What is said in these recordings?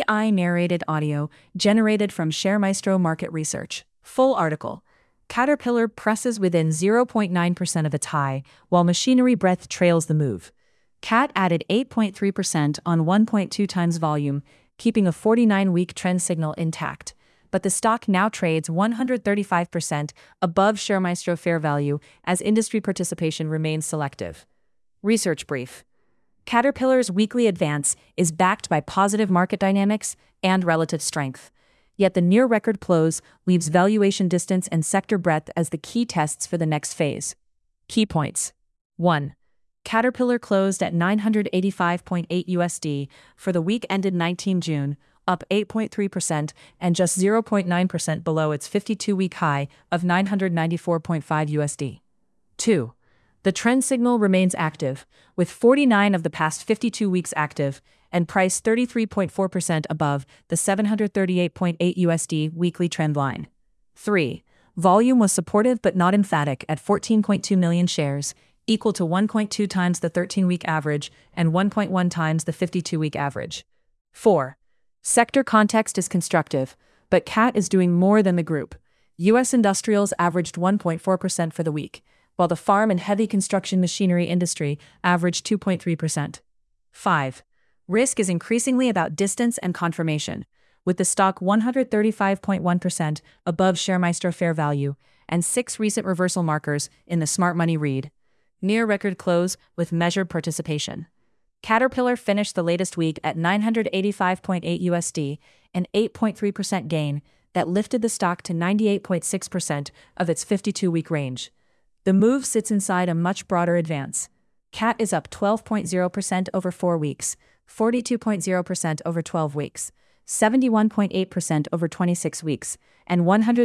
AI narrated audio generated from ShareMaestro Market Research. Full article. Caterpillar presses within 0.9% of its high, while machinery breadth trails the move. CAT added 8.3% on 1.2 times volume, keeping a 49-week trend signal intact. But the stock now trades 135% above ShareMaestro fair value as industry participation remains selective. Research brief. Caterpillar's weekly advance is backed by positive market dynamics and relative strength. Yet the near-record close leaves valuation distance and sector breadth as the key tests for the next phase. Key points. 1. Caterpillar closed at $985.8 USD for the week ended 19 June, up 8.3% and just 0.9% below its 52-week high of $994.5 USD. 2. The trend signal remains active, with 49 of the past 52 weeks active, and price 33.4% above the $738.8 USD weekly trend line. 3. Volume was supportive but not emphatic at 14.2 million shares, equal to 1.2 times the 13-week average and 1.1 times the 52-week average. 4. Sector context is constructive, but CAT is doing more than the group. U.S. industrials averaged 1.4% for the week, while the farm and heavy construction machinery industry averaged 2.3%. 5. Risk is increasingly about distance and confirmation, with the stock 135.1% above ShareMaestro fair value and 6 recent reversal markers in the Smart Money read. Near record close with measured participation. Caterpillar finished the latest week at $985.8 USD, an 8.3% gain that lifted the stock to 98.6% of its 52-week range. The move sits inside a much broader advance. CAT is up 12.0% over 4 weeks, 42.0% over 12 weeks, 71.8% over 26 weeks, and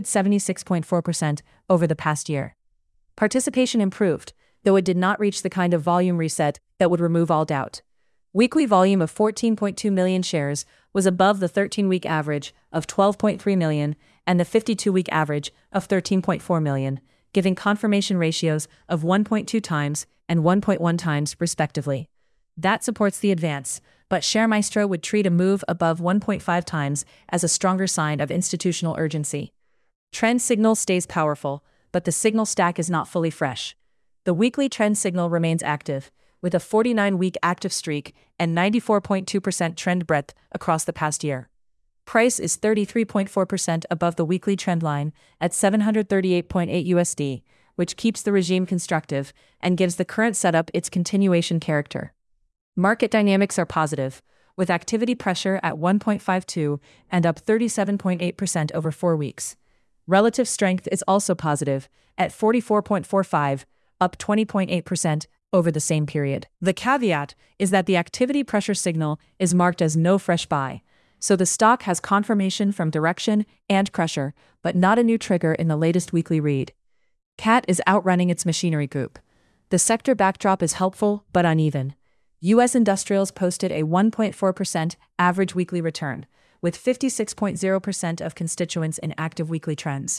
176.4% over the past year. Participation improved, though it did not reach the kind of volume reset that would remove all doubt. Weekly volume of 14.2 million shares was above the 13-week average of 12.3 million and the 52-week average of 13.4 million, giving confirmation ratios of 1.2 times and 1.1 times respectively. That supports the advance, but ShareMaestro would treat a move above 1.5 times as a stronger sign of institutional urgency. Trend signal stays powerful, but the signal stack is not fully fresh. The weekly trend signal remains active, with a 49-week active streak and 94.2% trend breadth across the past year. Price is 33.4% above the weekly trend line at $738.8 USD, which keeps the regime constructive and gives the current setup its continuation character. Market dynamics are positive, with activity pressure at 1.52 and up 37.8% over 4 weeks. Relative strength is also positive, at 44.45, up 20.8% over the same period. The caveat is that the activity pressure signal is marked as no fresh buy, so the stock has confirmation from direction and pressure, but not a new trigger in the latest weekly read. CAT is outrunning its machinery group. The sector backdrop is helpful but uneven. U.S. industrials posted a 1.4% average weekly return, with 56.0% of constituents in active weekly trends,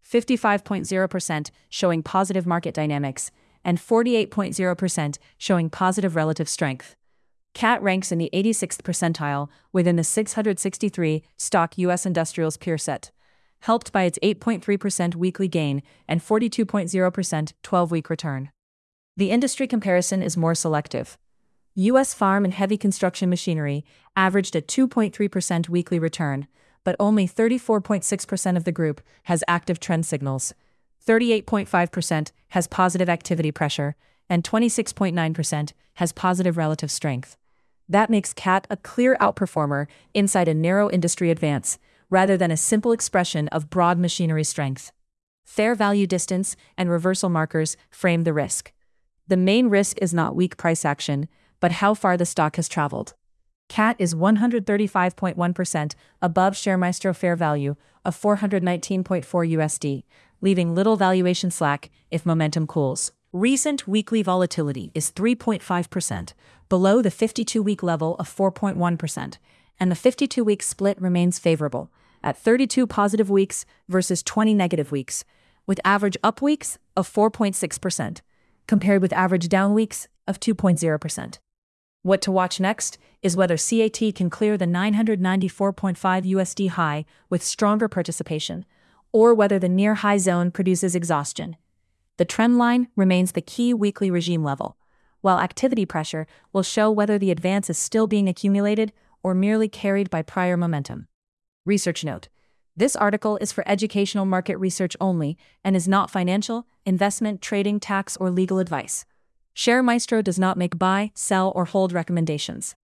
55.0% showing positive market dynamics, and 48.0% showing positive relative strength. CAT ranks in the 86th percentile within the 663 stock U.S. industrials peer set, helped by its 8.3% weekly gain and 42.0% 12-week return. The industry comparison is more selective. U.S. farm and heavy construction machinery averaged a 2.3% weekly return, but only 34.6% of the group has active trend signals. 38.5% has positive activity pressure, and 26.9% has positive relative strength. That makes CAT a clear outperformer inside a narrow industry advance, rather than a simple expression of broad machinery strength. Fair value distance and reversal markers frame the risk. The main risk is not weak price action, but how far the stock has traveled. CAT is 135.1% above ShareMaestro fair value of $419.4 USD, leaving little valuation slack if momentum cools. Recent weekly volatility is 3.5%, below the 52-week level of 4.1%, and the 52-week split remains favorable, at 32 positive weeks versus 20 negative weeks, with average up weeks of 4.6%, compared with average down weeks of 2.0%. What to watch next is whether CAT can clear the 994.5 USD high with stronger participation, or whether the near high zone produces exhaustion. The trend line remains the key weekly regime level, while activity pressure will show whether the advance is still being accumulated or merely carried by prior momentum. Research note: this article is for educational market research only and is not financial, investment, trading, tax, or legal advice. ShareMaestro does not make buy, sell, or hold recommendations.